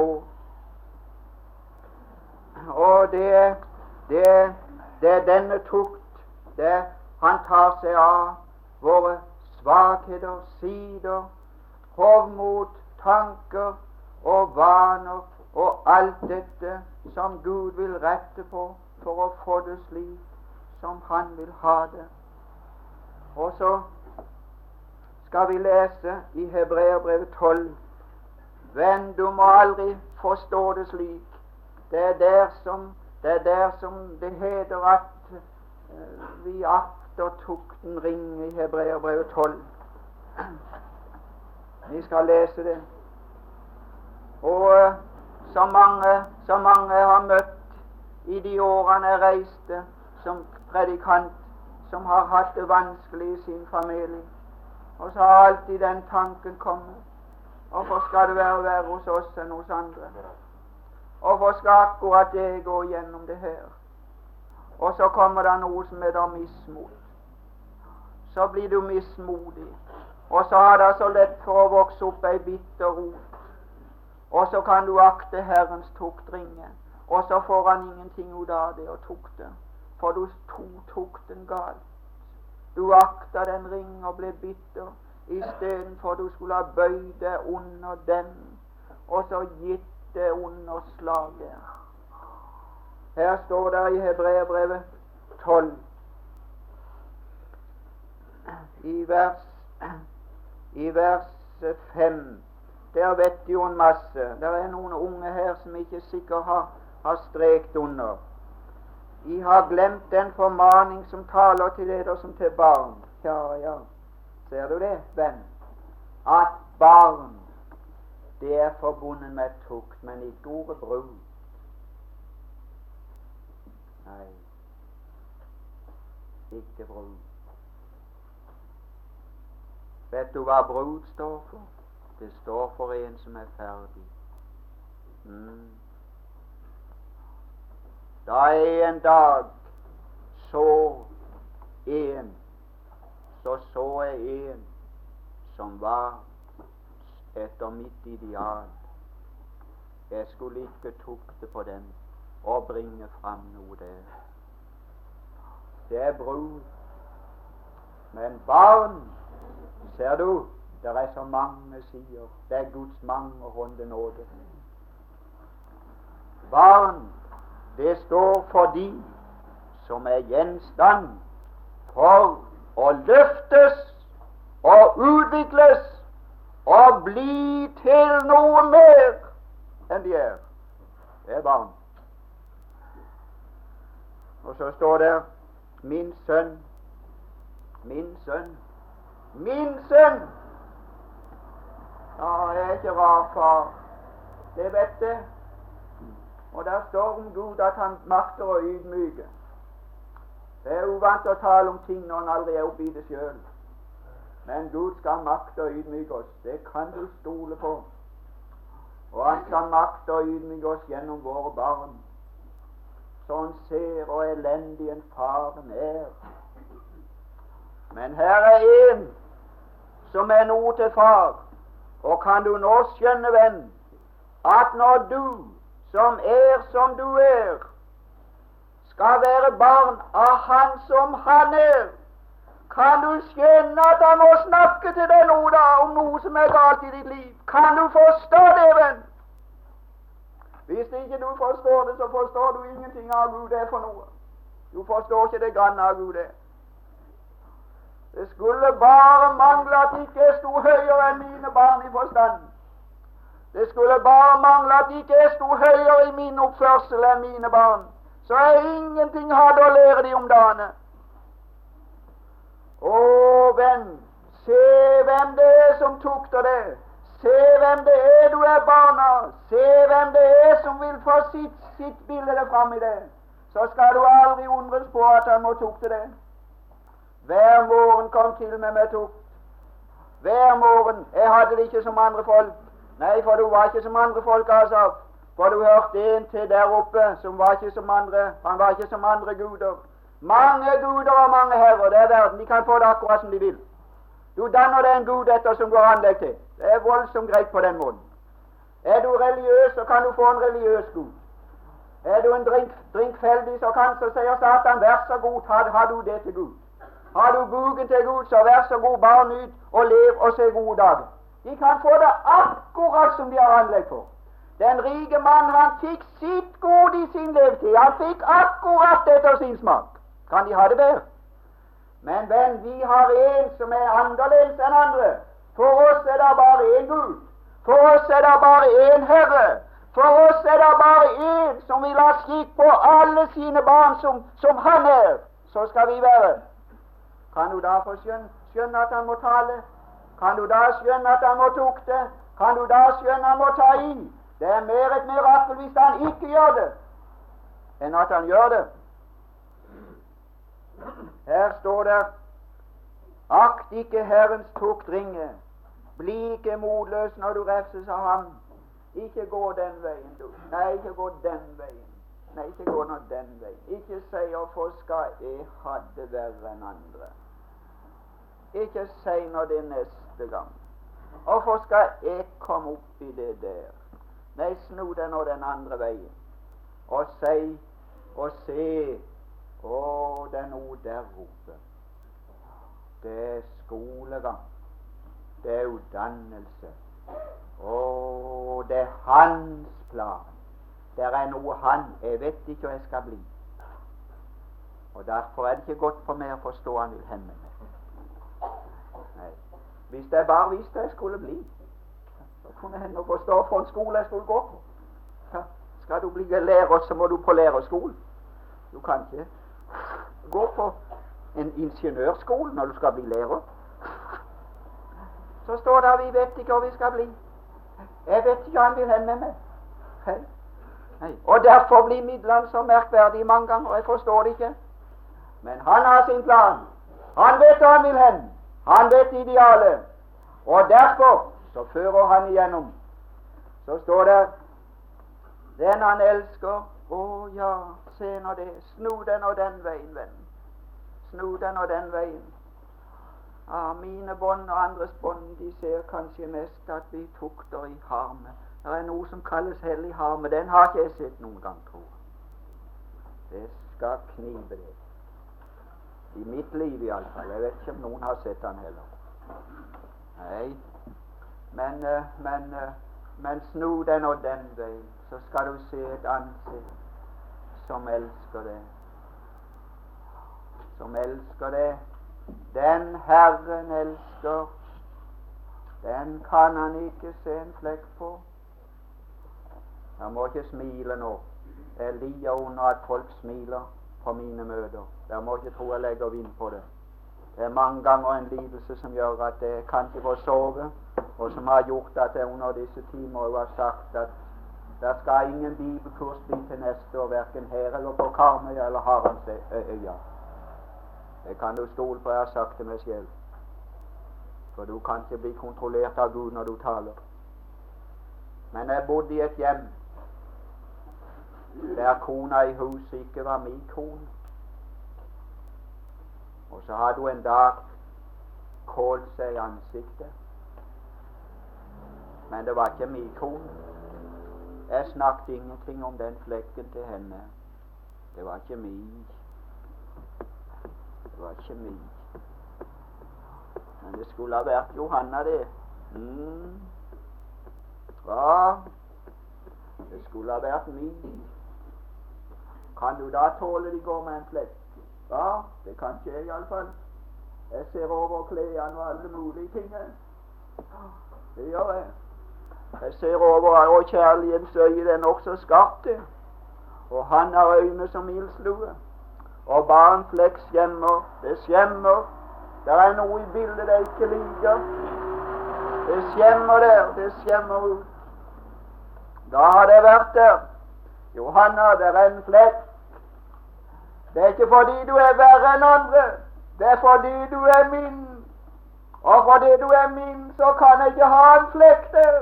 Og det, det, det er denne tukt, det han tar seg av våre svakheter, sider, hovmod, tanker og vaner og alt dette som Gud vil rette på for å få det slik som han vil ha det. Og så skal vi lese i Hebreerbrevet tolv. Venn, du må aldri forstå det slik. Det er der som det, er der som det heter at uh, vi akter tukten ringe i Hebreerbrevet tolv. Vi skal lese det. Og uh, så mange, så mange har møtt i de årene jeg reiste som predikant, som har hatt det vanskelig i sin familie. Og så har alltid den tanken kommet: hvorfor skal det være verre hos oss enn hos andre? Hvorfor skal akkurat det gå gjennom det her? Og så kommer det noe som heter mismot. Så blir du mismodig, og så har det så lett for å vokse opp ei bitter rot. Og så kan du akte Herrens tukt ringe, og så får han ingenting ut av det å tukte, for du tok tukten galt. Du akta den ring og ble bitter, istedenfor du skulle ha bøyd deg under den, og så gitt det under slaget. Her står det i Hebreerbrevet tolv, i vers, i vers fem. Der vet jo en masse. Det er noen unge her som ikke sikkert har, har strekt under. De har glemt den formaning som taler til dere som til barn. Ja, ja. Ser du det, venn? At barn, det er forbundet med tukt, men ikke ordet brud. Nei, ikke brud. Vet du hva brud står for? Det står for en som er ferdig. Mm. Da er en dag så en, så så jeg en som var etter mitt ideal. Jeg skulle ikke tukte på den og bringe fram noe der. Det er brud. Men barn, ser du, det er så mange sider. Det er Guds mangehånde nåde. Barn, det står for de som er gjenstand for og løftes og utvikles og bli til noe mer enn de er. Det er barn. Og så står det min sønn, min sønn, min sønn. Ja, jeg er ikke rar far, det vet jeg. Og der står om Gud at han makter å ydmyke. Det er uvant å tale om ting når han aldri er oppi det sjøl. Men Gud skal makte å ydmyke oss. Det kan du stole på. Og han skal makte å ydmyke oss gjennom våre barn. Så han ser hvor elendig en faren er. Men her er en som er noe til far. Og kan du nå skjønne, venn, at når du som er som du er, skal være barn av han som han er, kan du skjønne at han må snakke til deg nå da, om noe som er galt i ditt liv. Kan du forstå det, venn? Hvis ikke du forstår det, så forstår du ingenting av Gud det er for noe. Du forstår ikke det grann av Gud det. Det skulle bare mangle at ikke jeg sto høyere enn mine barn i forstand. Det skulle bare mangle at ikke jeg sto høyere i min oppførsel enn mine barn. Så jeg ingenting hadde å lære de om dagene. Å, venn, se hvem det er som tukter det. Se hvem det er du er barn av. Se hvem det er som vil få sitt, sitt bilde fram i det. Så skal du aldri undres på at han må tukte det. Hver morgen kom til meg med tukt. Hver morgen. Jeg hadde det ikke som andre folk. Nei, for du var ikke som andre folk, altså. For du hørte en til der oppe som var ikke som andre. Han var ikke som andre guder. Mange guder og mange herrer, det er verden. De kan få det akkurat som de vil. Du danner deg en gud etter som du har anlegg til. Det er voldsomt greit på den måten. Er du religiøs, så kan du få en religiøs gud. Er du en drink, drinkfeldig, så kan så sier Satan, vær så god, har, har du det til Gud. Har du buken til Gud, så vær så god, bare nyt og lev og se gode dager. De kan få det akkurat som de har anlegg for. Den rike mann, han fikk sitt god i sin levetid. Han fikk akkurat etter sin smak. Kan de ha det bedre? Men venn, vi har en som er annerledes enn andre. For oss er det bare en Gud. For oss er det bare en Herre. For oss er det bare en som vil ha skikk på alle sine barn som, som han er. Så skal vi være. Kan du da få skjønne, skjønne at han må tale? Kan du da skjønne at han må tukte? Kan du da skjønne at han må ta i? Det er mer et mirakel hvis han ikke gjør det, enn at han gjør det. Her står det: akt ikke Herrens tukt ringe, bli ikke motløs når du refses av ham. Ikke gå den veien, du. Nei, ikke gå den veien. Nei, ikke gå nå den veien. Ikke si hvorfor skal jeg ha det verre enn andre. Ikke si nå det neste gang. Hvorfor skal jeg komme opp i det der? Nei, snu deg nå den andre veien. Og si og se. Å, det er noe der oppe. Det er skolegang. Det er utdannelse. Å, det er hans plan. Det er noe han Jeg vet ikke hva jeg skal bli. Og derfor er det ikke godt for meg å forstå han vil hen med meg. Nei. Hvis jeg bare visste jeg skulle bli, så kunne jeg hende å forstå for en skole jeg skulle gå på. Ja. Skal du bli lærer, så må du på lærerskolen. Du kan ikke gå på en ingeniørskole når du skal bli lærer. Så står det vi vet ikke hva vi skal bli. Jeg vet ikke hva han vil hen med meg. Hei. Nei. Og derfor blir midlene så merkverdige mange ganger. Jeg forstår det ikke. Men han har sin plan. Han vet hva han vil hen. Han vet idealet. Og derfor så fører han igjennom. Så står det: den han elsker. Å ja, se nå det. Snu den og den veien, venn. Snu den og den veien. Ja, mine bånd og andres bånd, de ser kanskje mest at vi tukter i harme. Det er noe som kalles hellig harme. Den har ikke jeg sett noen gang, tror jeg. Det skal knibe det. I mitt liv i alle fall. Jeg vet ikke om noen har sett den heller. Nei. Men, uh, men, uh, men snu den og den veien, så skal du se et ansikt som elsker det. Som elsker det Den Herren elsker, den kan han ikke se en flekk på. Jeg må ikke smile nå. Jeg lider under at folk smiler på mine møter. Jeg må ikke tro jeg legger vind på det. Det er mange ganger en lidelse som gjør at jeg kan ikke få sove, og som har gjort at jeg under disse timer har sagt at det skal ingen bibelkurs bli til neste år, hverken her eller på Karmøy eller Haransøya. Det kan du stole på, jeg har sagt til meg selv. For du kan ikke bli kontrollert av Gud når du taler. Men jeg bodde i et hjem der kona i huset ikke var min kone. Og så hadde hun en dag kålt seg i ansiktet. Men det var ikke min kone. Jeg snakket ingenting om den flekken til henne. Det var ikke min. Det var ikke min. Men det skulle ha vært Johanna, det. Mm. Ja, det skulle ha vært min. Kan du da tåle de går med en flekk? Ja, det kan ikke jeg i alle fall. Jeg ser over klærne og alle mulige ting. Det gjør jeg. Jeg ser over, og kjærlighetens øye, den også skarpt det. Og han har øyne som ildslue. Og barnflekk skjemmer, det skjemmer. Det er noe i bildet jeg ikke liker. Det skjemmer der, det skjemmer ut. Da har det vært der. Johanna, det er en flekk. Det er ikke fordi du er verre enn andre. Det er fordi du er min. Og fordi du er min, så kan jeg ikke ha en flekk der.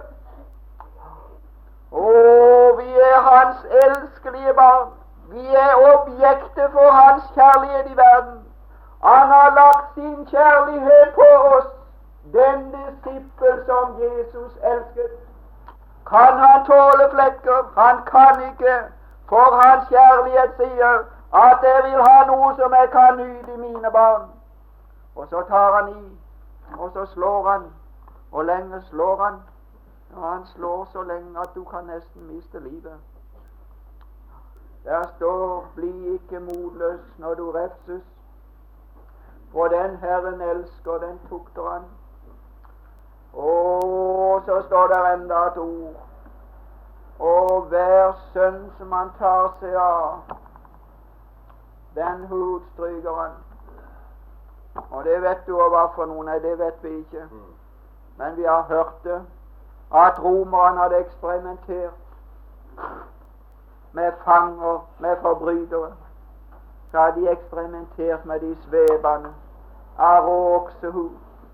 Å, vi er hans elskelige barn. Vi er objektet for hans kjærlighet i verden. Han har lagt sin kjærlighet på oss, den disippel som Jesus elsket. Kan han tåle flekker? Han kan ikke, for hans kjærlighet sier at jeg vil ha noe som jeg kan nyte i mine barn. Og så tar han i, og så slår han, og lenge slår han. Og han slår så lenge at du kan nesten miste livet. Der står, bli ikke motløs når du refses. For den Herren elsker, den tukter han. Og så står der enda et ord. Og hver sønn som han tar seg av, den hudstryker han. Og det vet du hva for noe? Nei, det vet vi ikke. Men vi har hørt det, at romerne hadde eksperimentert med fanger, med forbrytere. Så hadde de eksperimentert med de svevene av oksehud,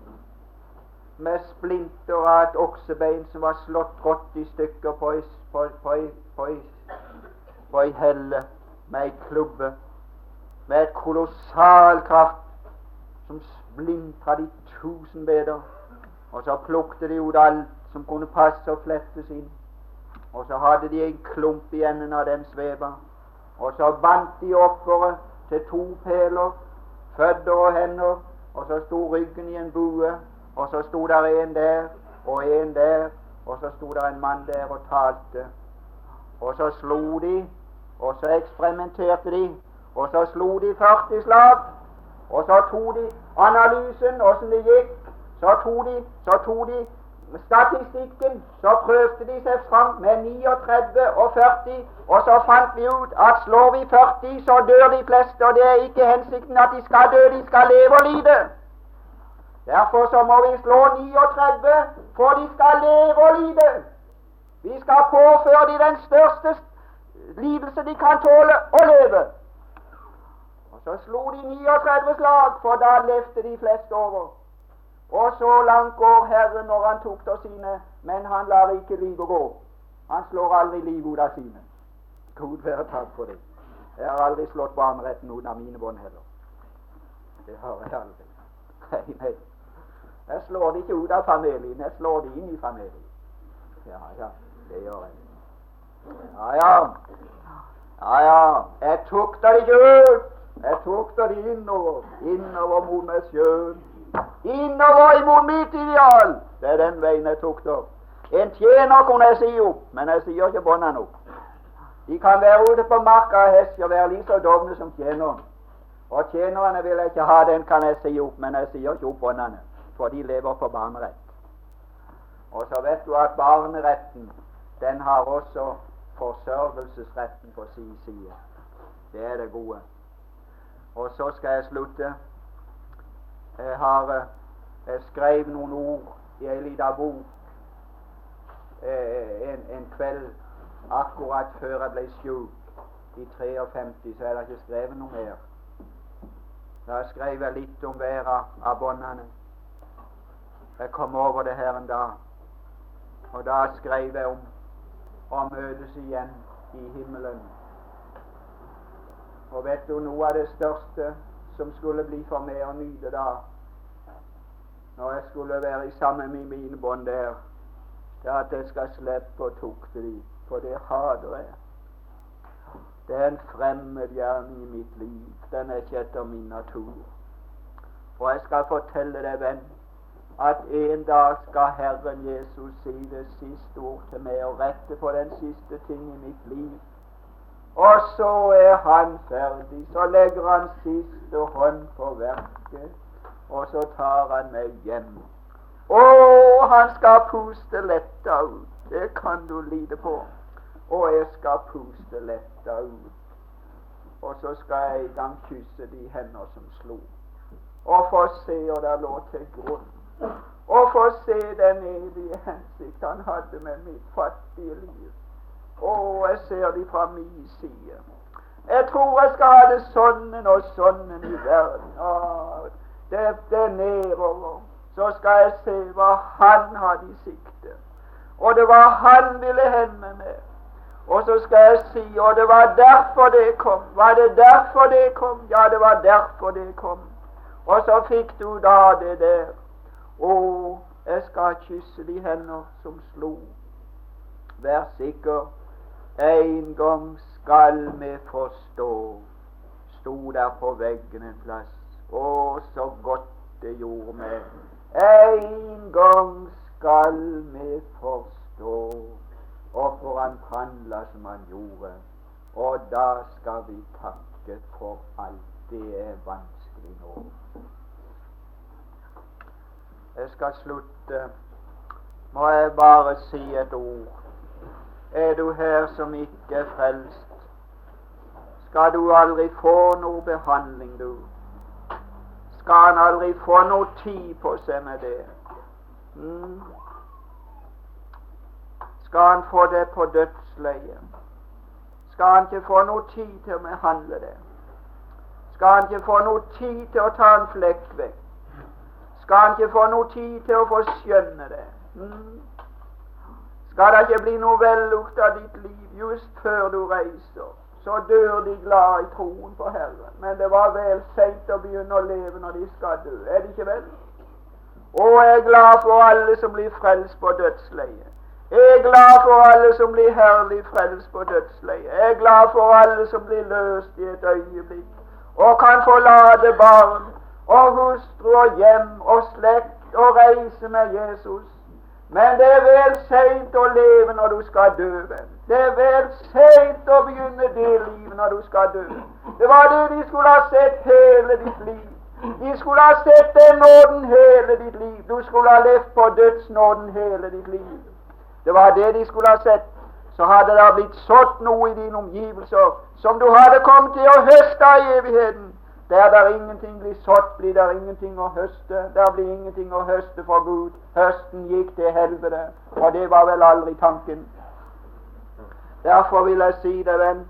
med splinter av et oksebein som var slått rått i stykker på ei på, på, på, på helle med ei klubbe, med et kolossal kraft som splintra de tusen beder. Og så plukte de ut alt som kunne passe og flettes inn. Og så hadde de en klump i enden av den sveva. Og så bandt de offeret til to peler, føtter og hender, og så sto ryggen i en bue, og så sto der en der, og en der, og så sto der en mann der og talte. Og så slo de, og så eksperimenterte de, og så slo de førti slag, og så tog de analysen, åssen det gikk, så tog de, så tog de statistikken, så prøvde de seg fram med trettini og førti, og så fant vi ut at slår vi førti, så dør de fleste, og det er ikke hensikten at de skal dø, de skal leve og lide. Derfor så må vi slå trettini, for de skal leve og lide. Vi skal påføre de den største lidelse de kan tåle å leve. Og så slo de trettini slag, for da levde de fleste over. Og så langt går Herren når han tok til sine, men han lar ikke livet gå. Han slår aldri livet ut av sine. Gud være takk for det. Jeg har aldri slått barneretten ut av mine bånd heller. Det har jeg aldri. Nei, nei. Jeg slår det ikke ut av familien, jeg slår det inn i familien. Ja, ja, det gjør jeg. Ja, ja. Ja, ja. Jeg tukter det ikke ut. Jeg tukter det innover, innover mot meg sjøl. Innover imot mitt ideal. Det er den veien jeg tukter. En tjener kunne jeg si opp, men jeg sier ikke båndene opp. De kan være ute på marka og hest og være like så dovne som tjeneren. Og tjenerne vil jeg ikke ha, den kan jeg si opp, men jeg sier ikke opp båndene, for de lever på barnerett. Og så vet du at barneretten, den har også forsørgelsesretten på sin side. Det er det gode. Og så skal jeg slutte. Jeg har jeg skrev noen ord i en liten bok en, en kveld akkurat før jeg ble syk i femtitre, så er det ikke skrevet noe mer. Da skrev jeg litt om hver av båndene. Jeg kom over det her en dag, og da skrev jeg om å møtes igjen i himmelen. Og vet du, noe av det største som skulle bli for meg å nyte da, når jeg skulle være i sammen med mine bånd der, det er at jeg skal slippe å tukte dem, for det hater jeg. Det er en fremmed gjerning i mitt liv. Den er ikke etter min natur. Og jeg skal fortelle deg, venn, at en dag skal Herren Jesus si det siste ord til meg og rette på den siste ting i mitt liv. Og så er han ferdig. Så legger han siste hånd på verket, og så tar han meg hjem. Å, han skal puste letta ut. Det kan du lide på. Og jeg skal puste letta ut. Og så skal jeg i gang kysse de hender som slo, og få se og der lå til grunn, og få se den evige hensikt han hadde med mitt fattige liv. Å, jeg ser de fra min side. Jeg tror jeg skal ha det sånn og sånn i verden. Å, det, det er nedover. Så skal jeg se hva han hadde i sikte, og det var han ville hen med meg. Og så skal jeg si, og det var derfor det kom. Var det derfor det kom? Ja, det var derfor det kom. Og så fikk du da det der. Å, jeg skal kysse de hender som slo. Vær sikker, en gang skal vi forstå. Sto der på veggen en plass. Å, så godt det gjorde meg. En gang skal vi forstå. Og for han handla som han gjorde, og da skal vi takke for alt. Det er vanskelig nå. Jeg skal slutte. Må jeg bare si et ord. Er du her som ikke er frelst, skal du aldri få noe behandling, du. Skal han aldri få noe tid på seg med det. Mm. Skal han få det på dødsleiet? Skal han ikke få noe tid til å behandle det? Skal han ikke få noe tid til å ta en flekk vekk? Skal han ikke få noe tid til å få skjønne det? Mm. Skal det ikke bli noe vellukt av ditt liv just før du reiser? Så dør de glad i troen på Herren. Men det var vel sent å begynne å leve når de skal dø. Er det ikke vel? Og jeg er glad for alle som blir frelst på dødsleiet. Jeg er glad for alle som blir herlig frelst på dødsleiet. Jeg er glad for alle som blir løst i et øyeblikk og kan forlate barn og hustru og hjem og slekt og reise med Jesus. Men det er vel sent å leve når du skal dø. Det er vel sent å begynne det livet når du skal dø. Det var det de skulle ha sett hele ditt liv. De skulle ha sett den nåden hele ditt liv. Du skulle ha levd på dødsnåden hele ditt liv. Det var det de skulle ha sett. Så hadde det blitt sådd noe i dine omgivelser som du hadde kommet til å høste i evigheten. Der der ingenting blir sådd, blir der ingenting å høste. Der blir ingenting å høste for Gud. Høsten gikk til helvete, og det var vel aldri tanken. Derfor vil jeg si deg, venn,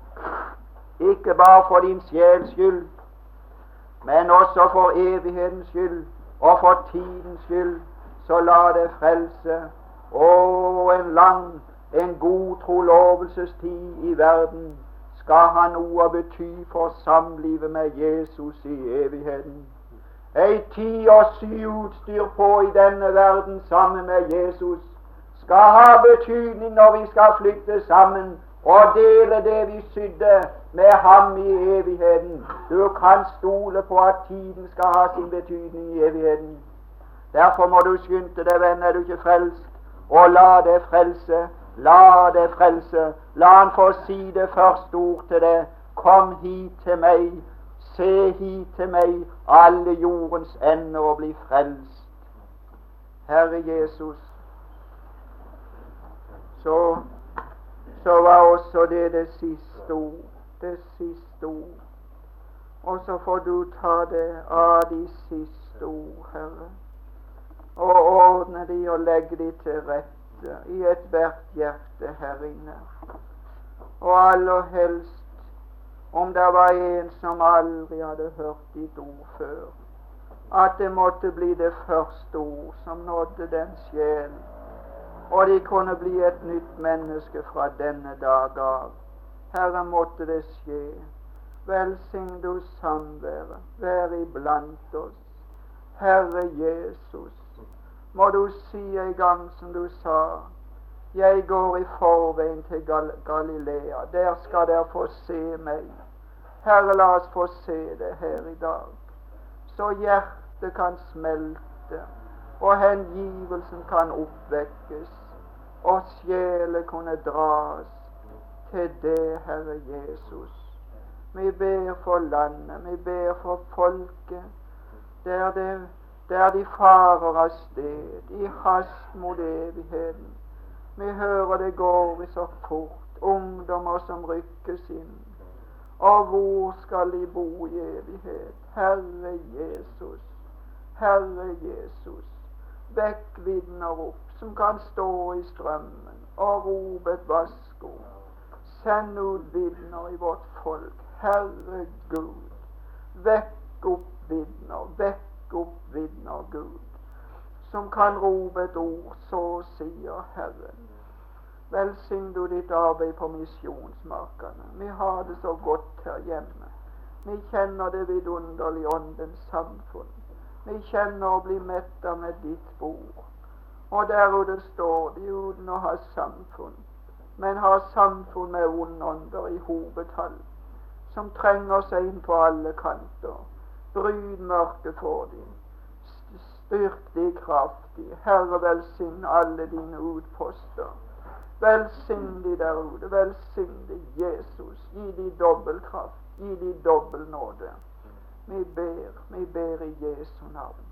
ikke bare for din sjels skyld, men også for evighetens skyld og for tidens skyld, så la det frelse. Og en lang, en god trolovelsestid i verden skal ha noe å bety for samlivet med Jesus i evigheten. Ei tid å sy utstyr på i denne verden sammen med Jesus skal ha betydning når vi skal flytte sammen og dele det vi sydde med ham i evigheten. Du kan stole på at tiden skal ha sin betydning i evigheten. Derfor må du skynde deg, venn, er du ikke frelst. Og la det frelse, la det frelse, la han få si det første ord til deg. Kom hit til meg, Se hit til meg, alle jordens ender, og bli frelst. Herre Jesus, så, så var også det det siste ord, det siste ord. Og så får du ta det av de siste ord, Herre, og ordne de og legge de til rette i ethvert hjerte her inne. Og aller helst, om det var en som aldri hadde hørt ditt ord før, at det måtte bli det første ord som nådde den sjel, og de kunne bli et nytt menneske fra denne dag av. Herre, måtte det skje. Velsign du samværet, vær iblant oss. Herre Jesus, må du si en gang som du sa, jeg går i forveien til Gal Galilea, der skal dere få se meg. Herre, la oss få se det her i dag, så hjertet kan smelte, og hengivelsen kan oppvekkes, og sjelen kunne dras til det, Herre Jesus. Vi ber for landet, vi ber for folket, der, det, der de farer av sted, i hast mot evigheten. Vi hører det går i så fort, ungdommer som rykkes inn. Og hvor skal de bo i evighet? Herre Jesus, Herre Jesus, vekk vitner opp som kan stå i strømmen og rope et varsko. Send ut vitner i vårt folk, Herre Gud. Vekk opp vitner, vekk opp vitner, Gud, som kan rope et ord, så sier Herren. Velsign du ditt arbeid på misjonsmarkene. Vi har det så godt her hjemme. Vi kjenner det vidunderlige åndens samfunn. Vi kjenner å bli mettet med ditt bord. Og der ute står de uten å ha samfunn, men har samfunn med ondånder i hovedtall, som trenger seg inn på alle kanter. Bryd mørket for dem. Styrk de kraftig. Herre, velsign alle dine utposter. Velsign de der ute, velsign de Jesus, gi de dobbeltkraft, gi de dobbel nåde. Vi ber, vi ber i Jesu navn.